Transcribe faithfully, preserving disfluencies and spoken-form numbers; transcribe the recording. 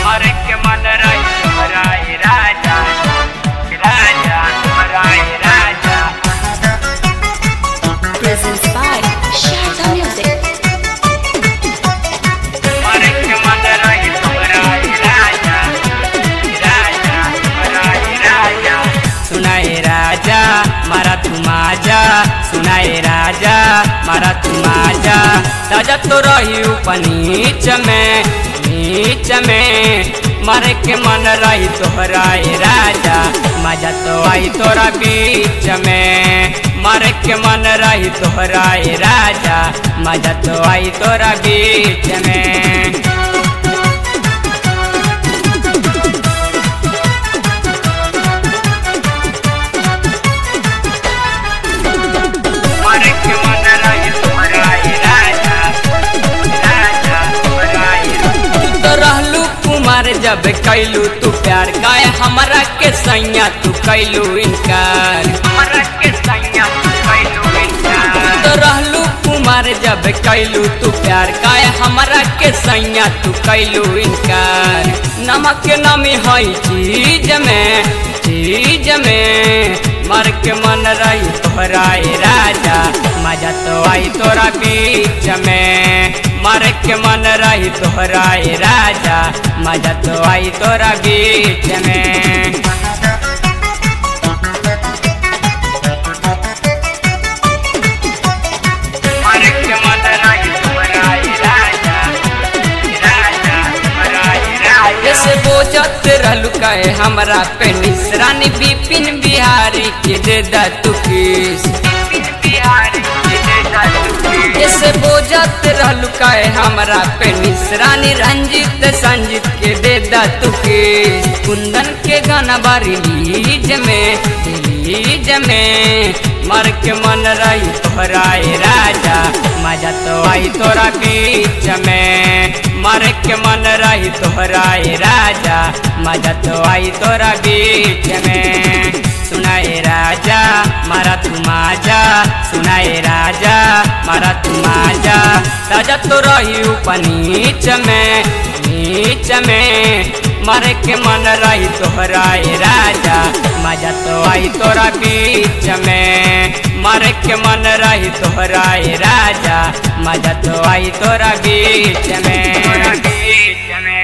मारे के मन रही तोहरा ए राजा राजा तोहरा ए राजा Presents by Sharda Music. मारे के मन रही तोहरा ए राजा राजा तोहरा ए राजा सुनाए राजा मारा तू माजा सुनाए राजा मारा तू माजा राजा तो रही नीच में नीच में मारे के मन रही तोहरा ए राजा मजा तो आई तोरा बीच में मारे के मन रही तोहरा ए राजा मजा तो आई तोरा बीच में मारे के मन रही तोहरा ए राजा राजा तोहरा ए तू तो रहलू कुमार जब कैलू तू प्यार गाय हमरा के सैया तू कैलू इनकार हमरा के सैया तू कैलू इनकार तू तो रहलू कुमार जब कैलू तू प्यार गाय हमरा के सैया तू कैलू इनकार नमक नमी हई चीज में चीज में मर के मन रही तोहरा ए राजा मजा तो आई तोरा बीच में मर के मन रही तोहरा ए राजा मजा तो आई तोरा बीच में मर के मन रही तोहरा ए राजा राजा तोहरा ए राजा जैसे बोझत रहलू कहे हमरा पे निसरानी बिपिन बिहारी के दे दा तू किस बिपिन बिहारी के दे दा तू किस जैसे बोझत रहलू कहे हमरा पे निसरानी रंजित संजीत के दे दा तू किस कुंदन के गाना बारी लीज में लीज में मर के मन रही तोहरा ए राजा मजा तो आई तोरा बीच में मर के मन रही तोहरा ए राजा मजा तो आई तोरा बीच में सुनाए राजा मारा तू माजा सुनाए राजा मारा तू माजा राजा तो रही नीच में नीच में मरे के मन रही तोहरा ए राजा मजा तो आई तोरा बीच में मरे के मन रही तोहरा ए राजा मजा तो आई तोरा बीच में बीच में